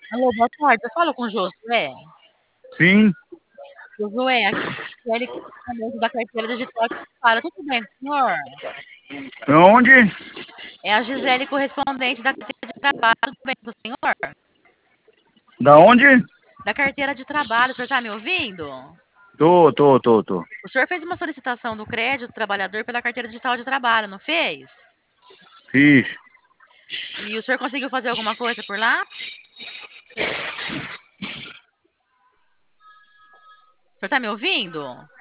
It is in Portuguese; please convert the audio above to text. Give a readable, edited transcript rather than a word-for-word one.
Alô, boa tarde. Eu falo com o Josué. Sim, Josué, aqui é ele correspondente da carteira digital de trabalho. Tudo bem com o senhor? onde? É a Gisele, correspondente da carteira de trabalho. Tudo bem com o senhor? Da onde? Da carteira de trabalho. O senhor está me ouvindo? Tô. O senhor fez uma solicitação do crédito do trabalhador pela carteira digital de trabalho, não fez? Fiz. E o senhor conseguiu fazer alguma coisa por lá? O senhor está me ouvindo?